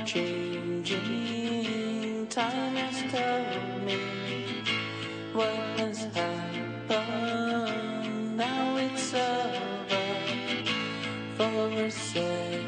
changing. Time has told me what has happened. Now it's over for a second.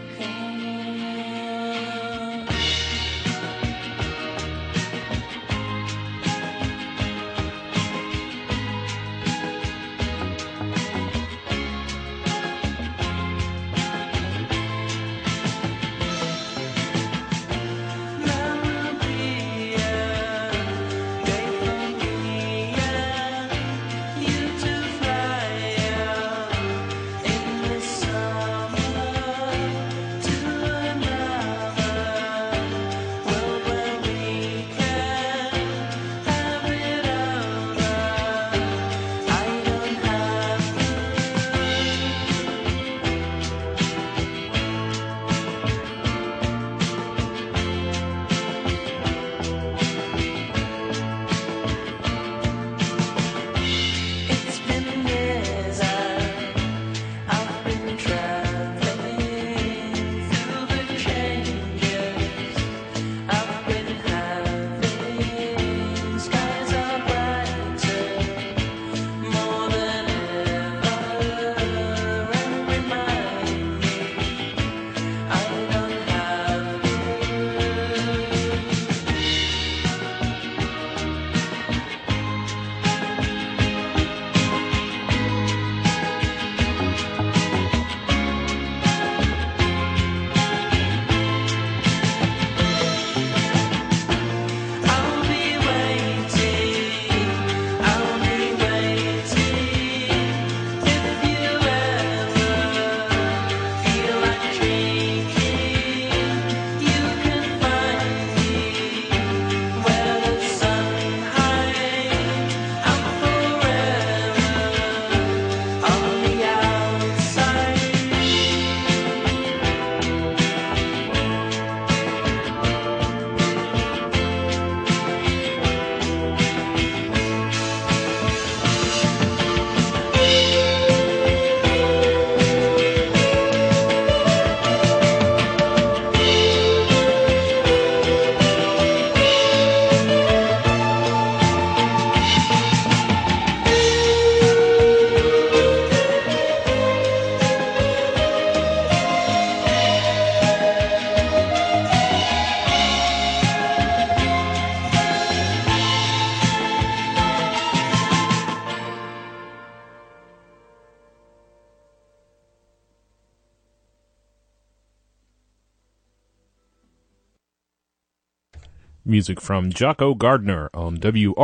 Music from Jocko Gardner on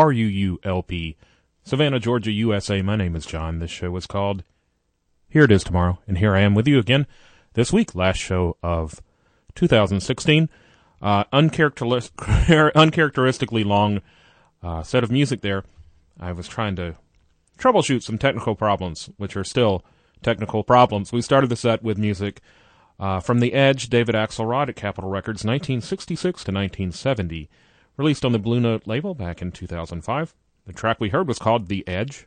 WRUU-LP, Savannah, Georgia, USA. My name is John. This show is called Here It Is Tomorrow, and here I am with you again this week, last show of 2016. Uncharacteristically long set of music there. I was trying to troubleshoot some technical problems, which are still technical problems. We started the set with music from The Edge, David Axelrod at Capitol Records, 1966 to 1970, released on the Blue Note label back in 2005. The track we heard was called The Edge.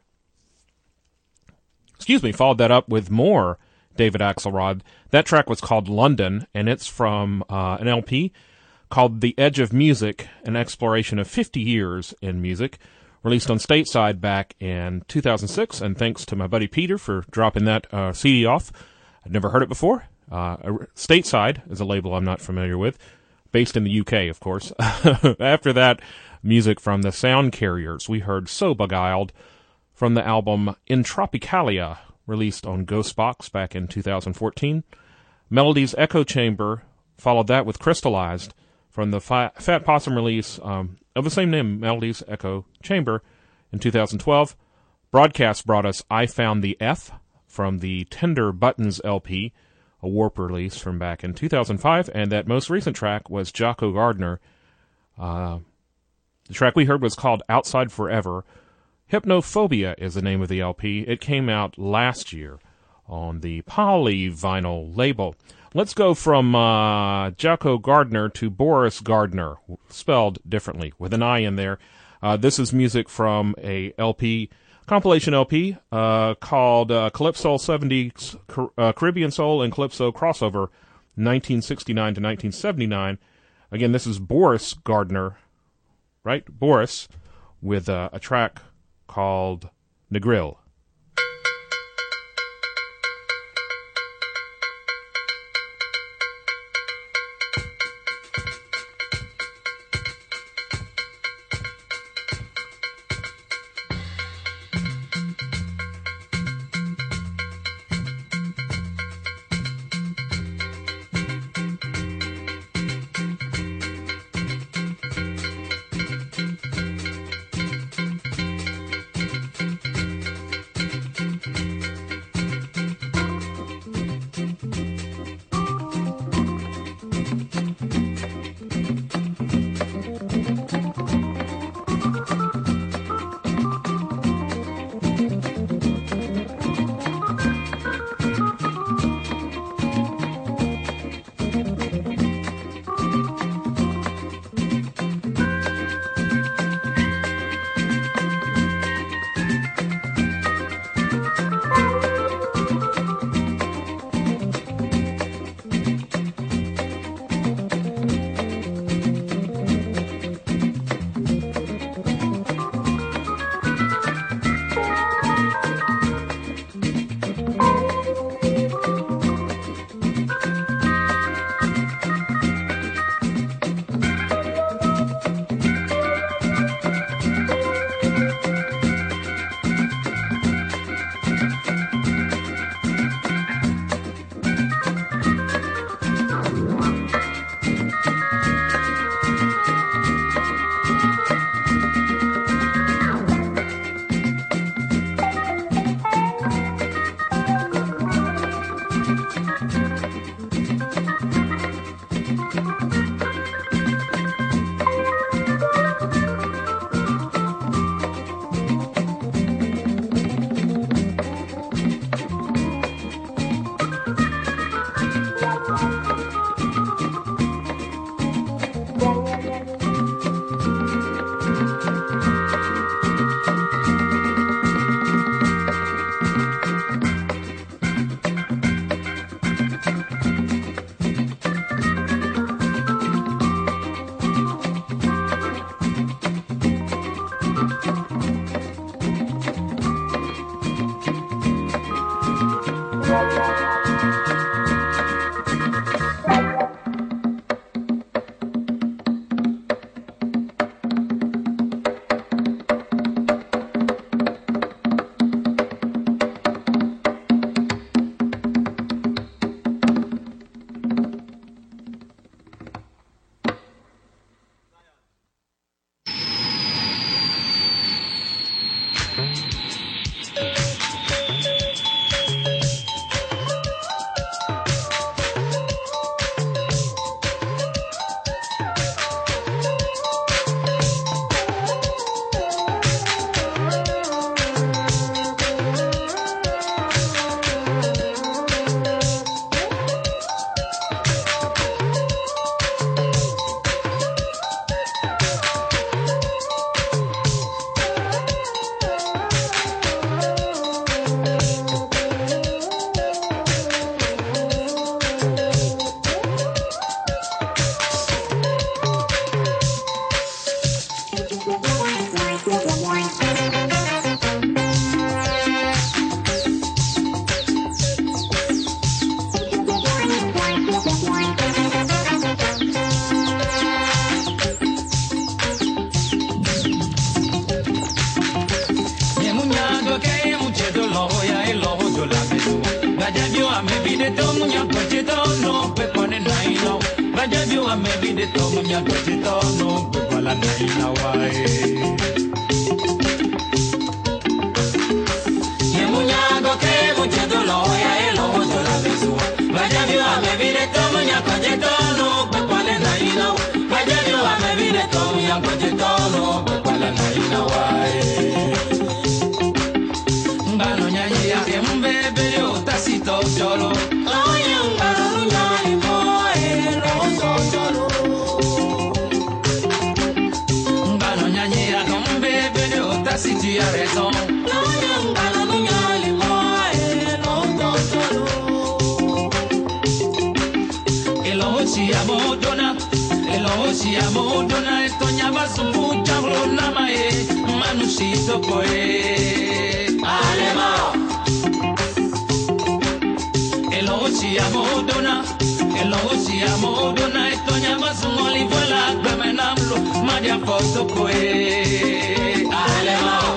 Followed that up with more David Axelrod. That track was called London, and it's from an LP called The Edge of Music, an exploration of 50 years in music, released on Stateside back in 2006, and thanks to my buddy Peter for dropping that CD off. I'd never heard it before. Stateside is a label I'm not familiar with, based in the UK, of course. After that, music from the Sound Carriers. We heard So Beguiled from the album In Tropicalia, released on Ghostbox back in 2014. Melody's Echo Chamber followed that with Crystallized from the Fat Possum release of the same name, Melody's Echo Chamber, in 2012. Broadcast brought us I Found the F from the Tender Buttons LP, a Warp release from back in 2005, and that most recent track was Jocko Gardner. The track we heard was called Outside Forever. Hypnophobia is the name of the LP. It came out last year on the Polyvinyl label. Let's go from Jocko Gardner to Boris Gardner, spelled differently, with an I in there. This is music from a LP, compilation LP called Calypso 70s Caribbean Soul and Calypso Crossover, 1969 to 1979. Again, this is Boris Gardner, right? Boris, with a track called Negril. Elosi amodona estonyaba supucha rona mae manusito koe alema Elosi amodona estonyaba sumoli vola gamenamlo madia foto koe alema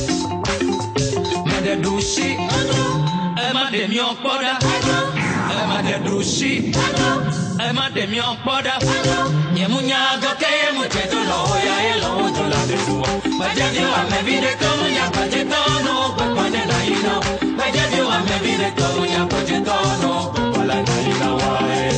Mede dushi Ema de mi okpoda Ema de dushi Ema de mi okpoda Nyemunya goke yemu cheto lo ya elo to la de suwa Bajaji wa me vide tomu ya baje tono Kwekwane na ina Bajaji wa me vide tomu ya baje tono Kwekwane na ina wae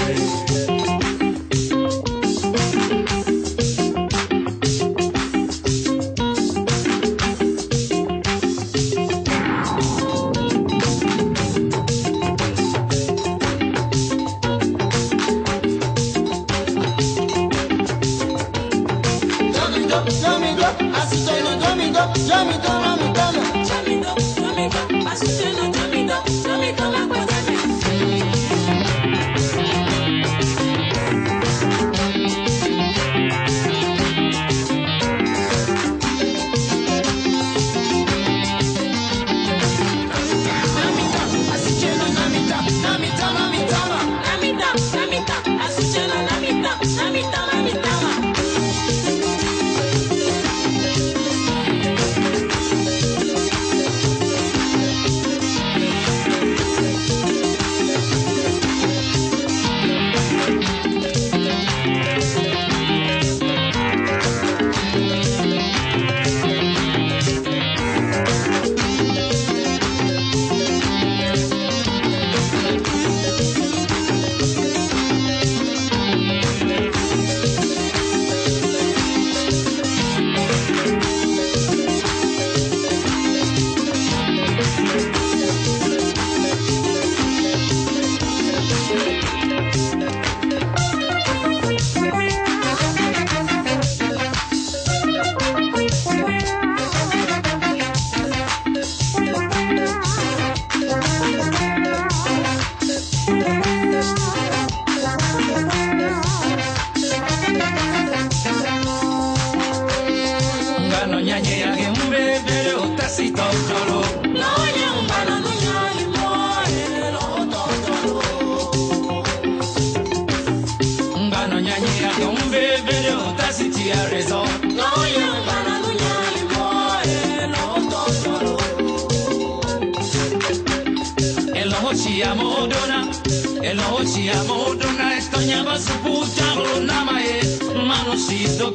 Elosi amodona estonyaba supucha rona mae manusito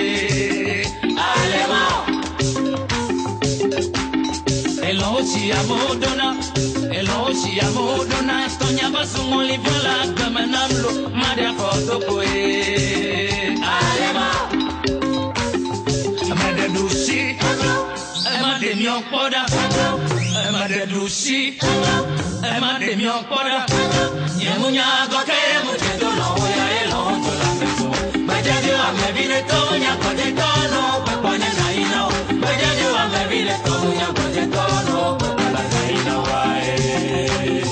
koe alema Elosi amodona estonyaba sumoli vola gamenamlo madia foto koe alema Amade dushi Amade mi okpoda Amade dushi Amade mi okpoda Nyemunya goke yemu cheto lo ya elo to la peso Bajaji wa me vile to nya koje tono Kwekwane na ina Bajaji wa me vile to nya koje tono Kwekwane na ina wae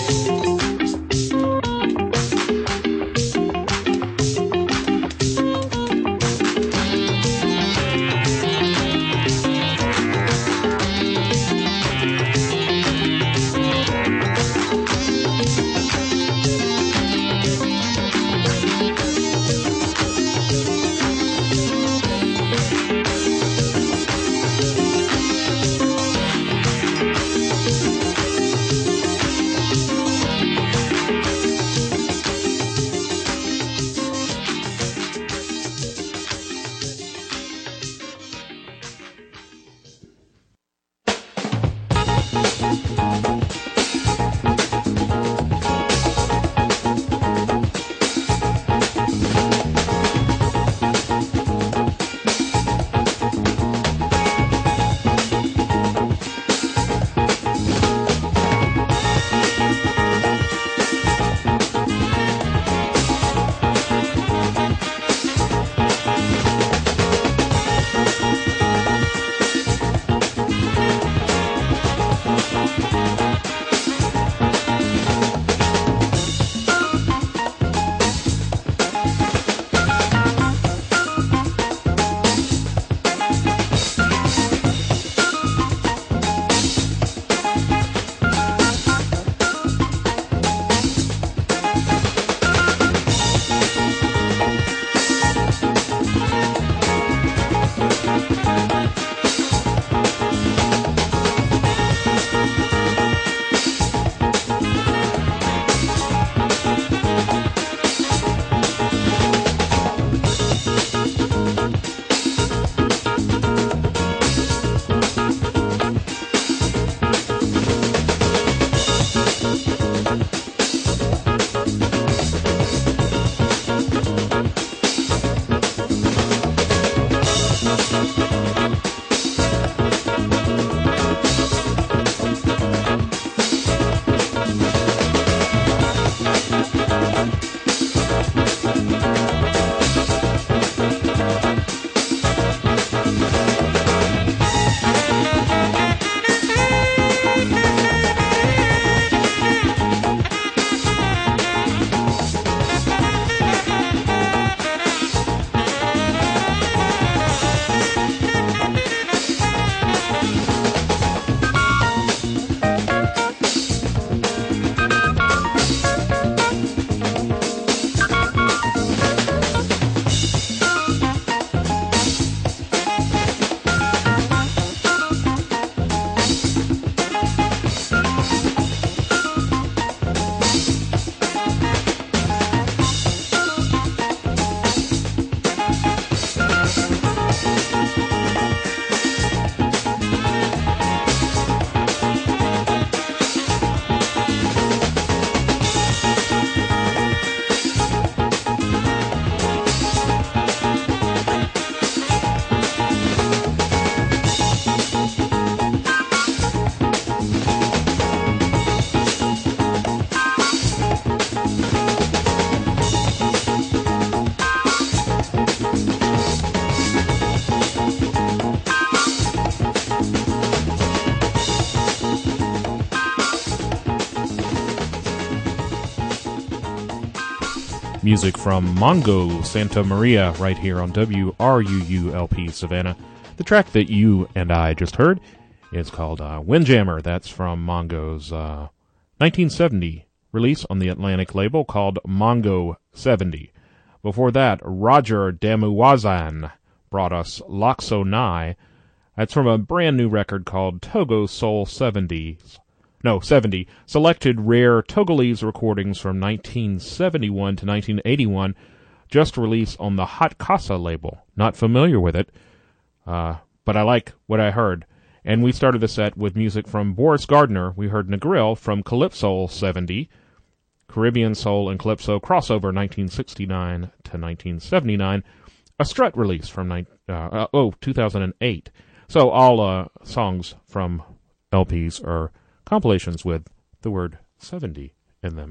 Music from Mongo Santa Maria right here on WRUU-LP Savannah. The track that you and I just heard is called Windjammer. That's from Mongo's 1970 release on the Atlantic label called Mongo 70. Before that, Roger Damuwazan brought us Loxo Nai. That's from a brand new record called Togo Soul 70. Selected rare Togolese recordings from 1971 to 1981, just released on the Hot Casa label. Not familiar with it, but I like what I heard. And we started the set with music from Boris Gardner. We heard Negril from Calypso 70, Caribbean Soul and Calypso crossover 1969 to 1979, a Strut release from 2008. So all songs from LPs are compilations with the word 70 in them.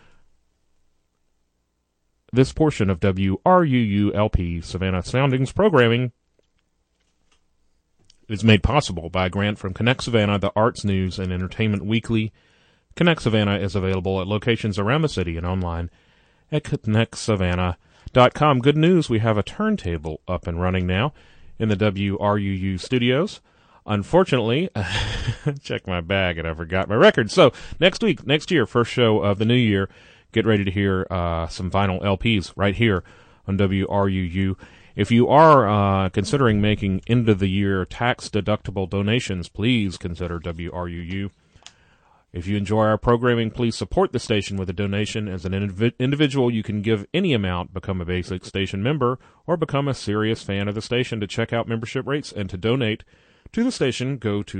This portion of WRUU-LP Savannah Soundings programming is made possible by a grant from Connect Savannah, the Arts News and Entertainment Weekly. Connect Savannah is available at locations around the city and online at connectsavannah.com. Good news, we have a turntable up and running now in the WRUU studios. Unfortunately, check my bag and I forgot my record. So next year, first show of the new year, get ready to hear some vinyl LPs right here on WRUU. If you are considering making end-of-the-year tax-deductible donations, please consider WRUU. If you enjoy our programming, please support the station with a donation. As an individual, you can give any amount, become a basic station member, or become a serious fan of the station. To check out membership rates and to donate to the station, go to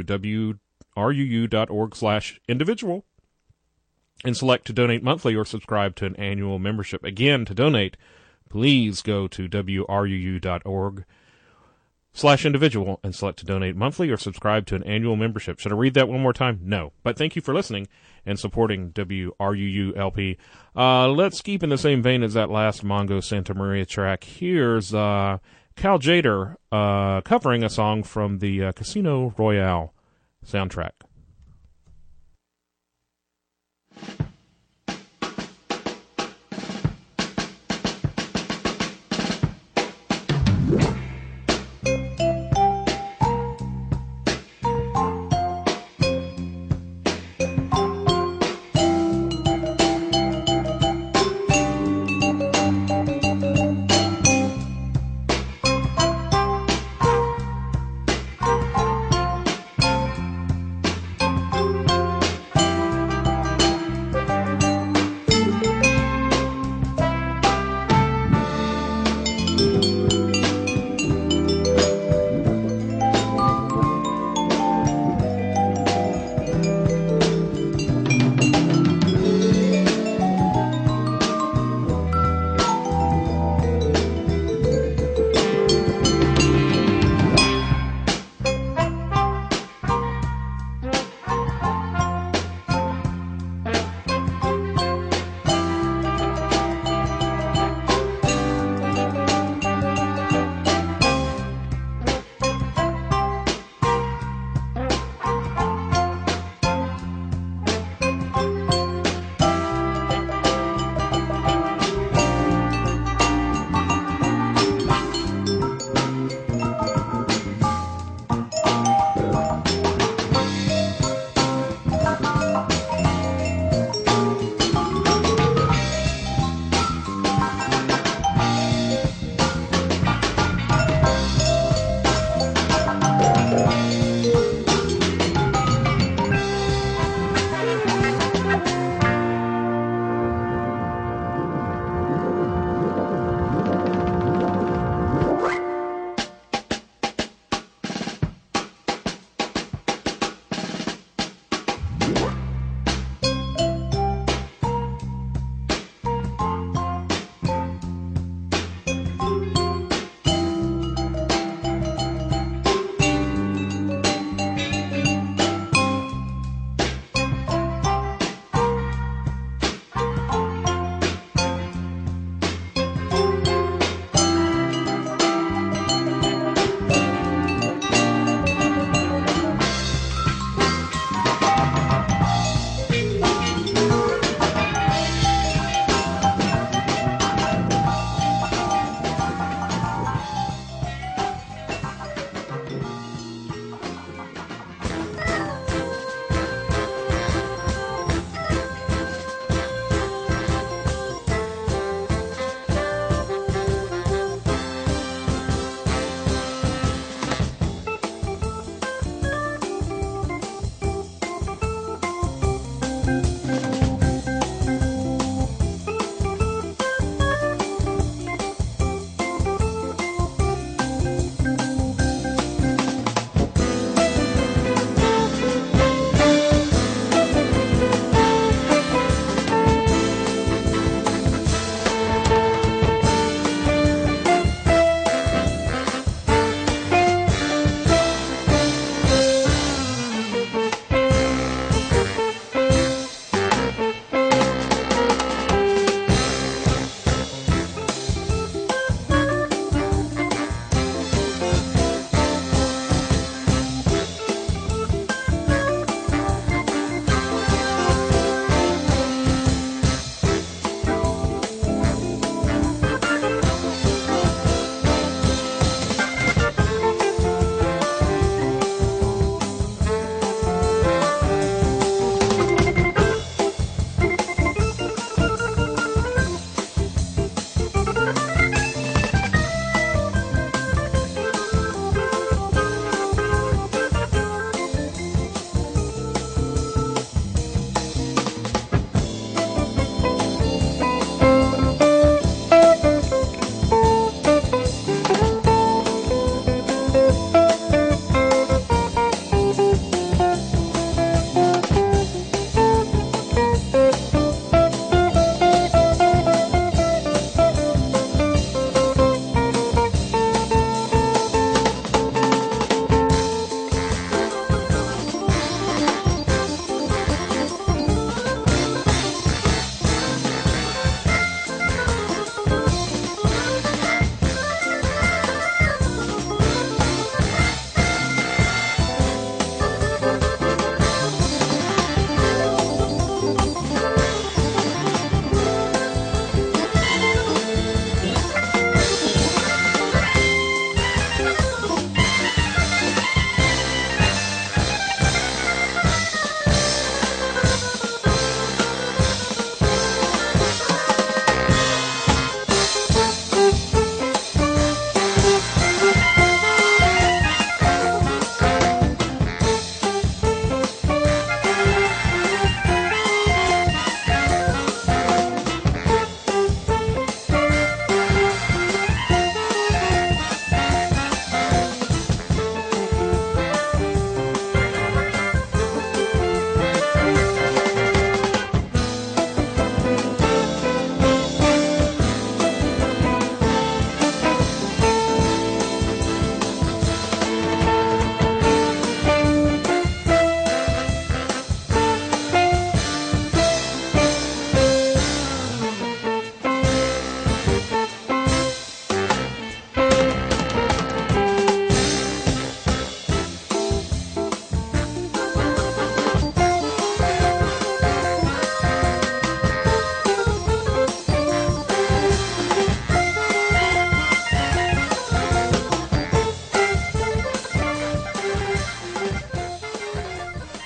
wruu.org/individual and select to donate monthly or subscribe to an annual membership. Again, to donate, please go to wruu.org/individual and select to donate monthly or subscribe to an annual membership. Should I read that one more time? No. But thank you for listening and supporting WRUU-LP. Let's keep in the same vein as that last Mongo Santa Maria track. Here's Cal Jader covering a song from the Casino Royale soundtrack.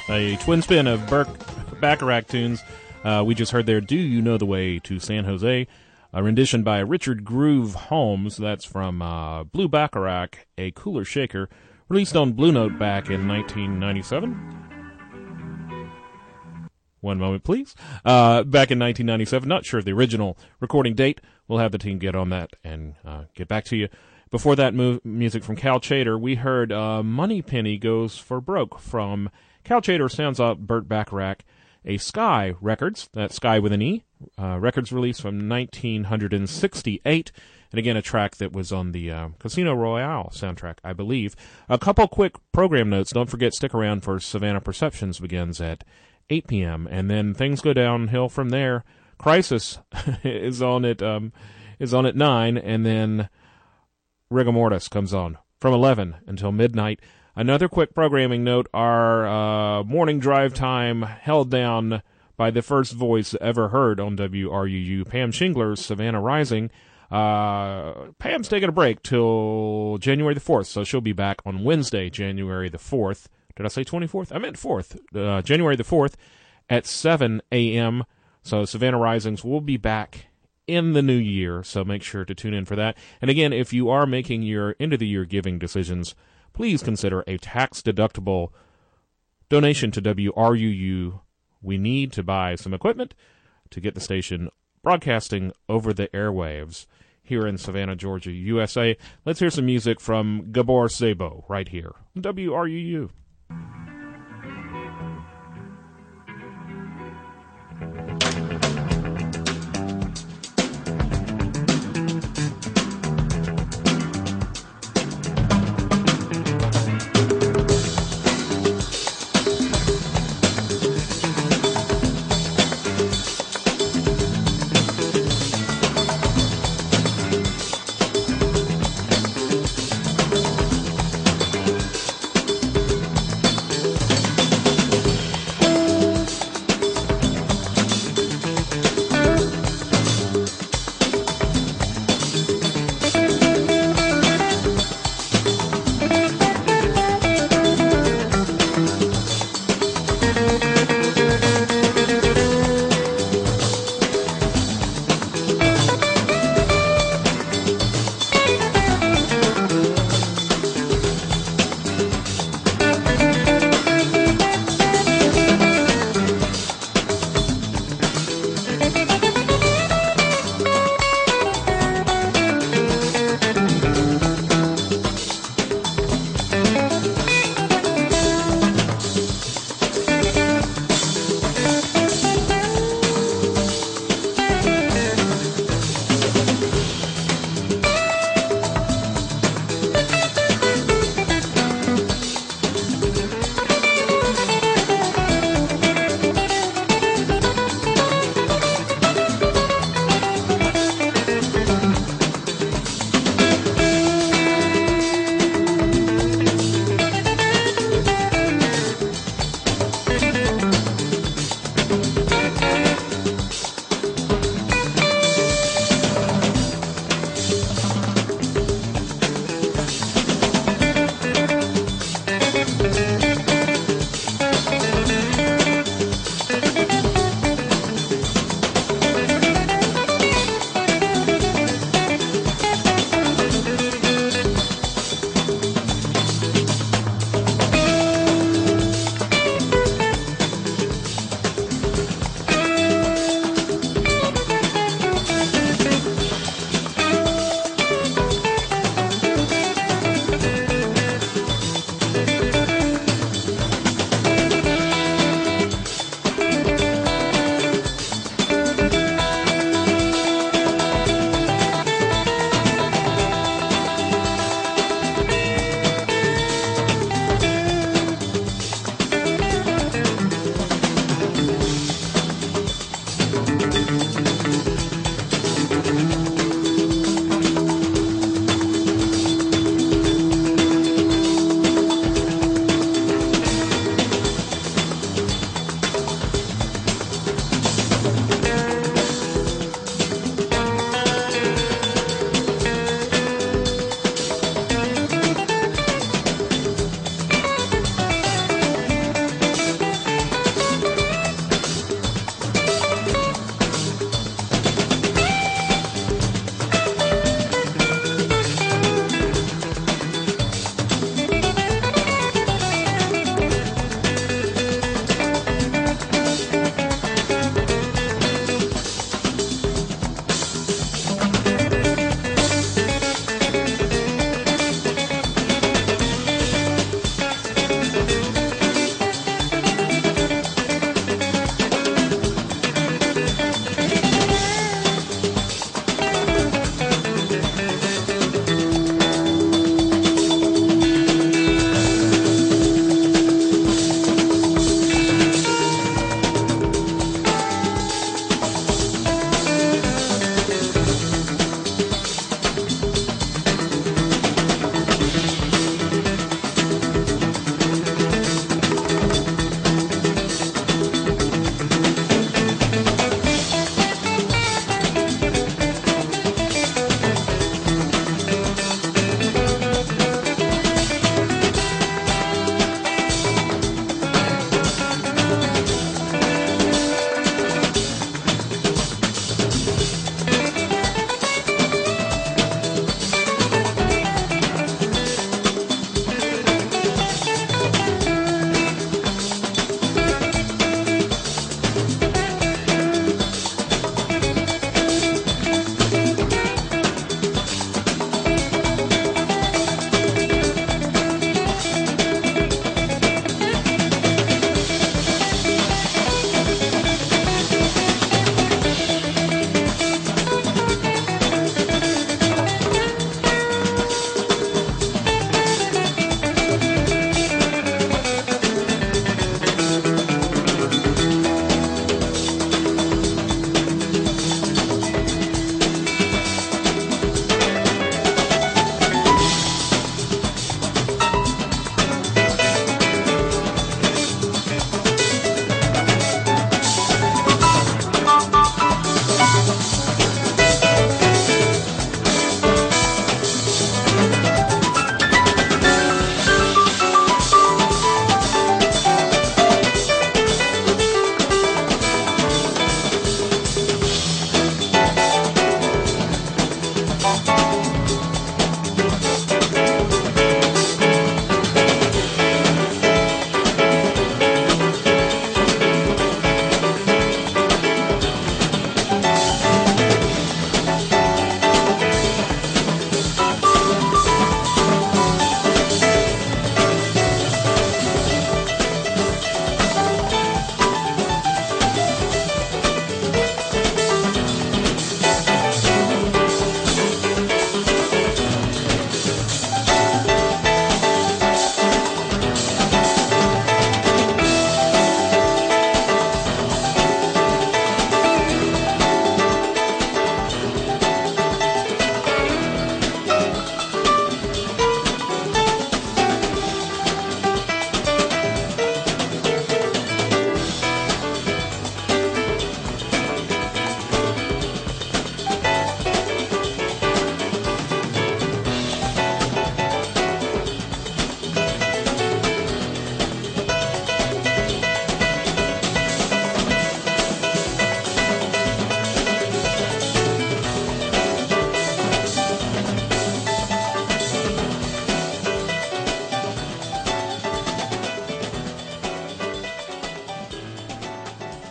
A twin spin of Burt Bacharach tunes. We just heard there, Do You Know the Way to San Jose? A rendition by Richard Groove Holmes. That's from Blue Bacharach, A Cooler Shaker, released on Blue Note back in 1997. One moment, please. Back in 1997. Not sure of the original recording date. We'll have the team get on that and get back to you. Before that, music from Cal Tjader. We heard Moneypenny Goes for Broke from Cal Tjader. Sounds out Burt Bacharach. A Sky Records, that's Sky with an E, records released from 1968, and again a track that was on the Casino Royale soundtrack, I believe. A couple quick program notes. Don't forget, stick around for Savannah Perceptions begins at 8 p.m., and then things go downhill from there. Crisis is on at 9, and then Rigor Mortis comes on from 11 until midnight. Another quick programming note, our morning drive time held down by the first voice ever heard on WRUU, Pam Shingler's Savannah Rising. Pam's taking a break till January the 4th, so she'll be back on Wednesday, January the 4th. Did I say 24th? I meant 4th. January the 4th at 7 a.m. So Savannah Risings will be back in the new year, so make sure to tune in for that. And again, if you are making your end-of-the-year giving decisions, please consider a tax-deductible donation to WRUU. We need to buy some equipment to get the station broadcasting over the airwaves here in Savannah, Georgia, USA. Let's hear some music from Gabor Szabo right here on WRUU.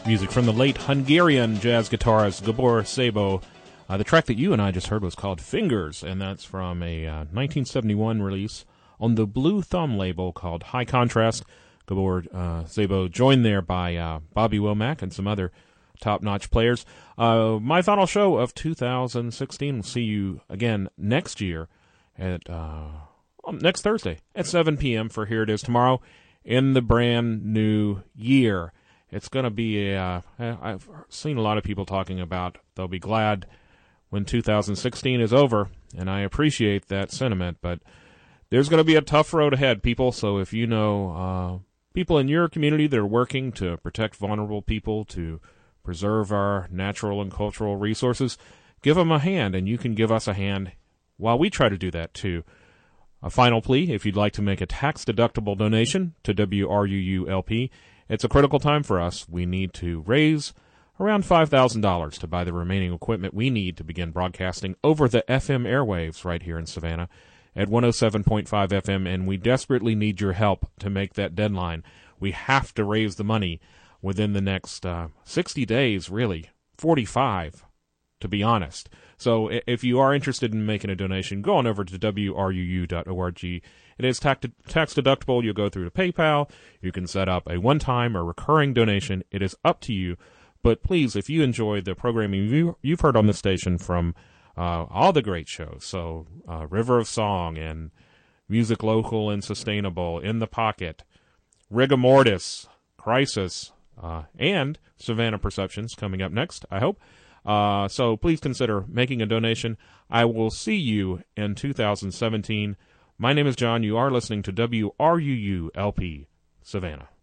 Music from the late Hungarian jazz guitarist Gabor Szabo. The track that you and I just heard was called Fingers, and that's from a 1971 release on the Blue Thumb label called High Contrast. Gabor Szabo joined there by Bobby Womack and some other top-notch players. My final show of 2016. We'll see you again next year at next Thursday at 7 p.m. for Here It Is Tomorrow in the brand new year. It's going to be I've seen a lot of people talking about they'll be glad when 2016 is over, and I appreciate that sentiment, but there's going to be a tough road ahead, people. So if you know people in your community that are working to protect vulnerable people, to preserve our natural and cultural resources, give them a hand, and you can give us a hand while we try to do that too. A final plea, if you'd like to make a tax-deductible donation to WRUU-LP, it's a critical time for us. We need to raise around $5,000 to buy the remaining equipment we need to begin broadcasting over the FM airwaves right here in Savannah at 107.5 FM, and we desperately need your help to make that deadline. We have to raise the money within the next 60 days, really, 45, to be honest. So if you are interested in making a donation, go on over to WRUU.org. It is tax deductible. You'll go through to PayPal. You can set up a one-time or recurring donation. It is up to you. But please, if you enjoy the programming you've heard on the station from all the great shows, so River of Song and Music Local and Sustainable, In the Pocket, Rigor Mortis, Crisis, and Savannah Perceptions coming up next, I hope. So please consider making a donation. I will see you in 2017. My name is John. You are listening to WRUU-LP Savannah.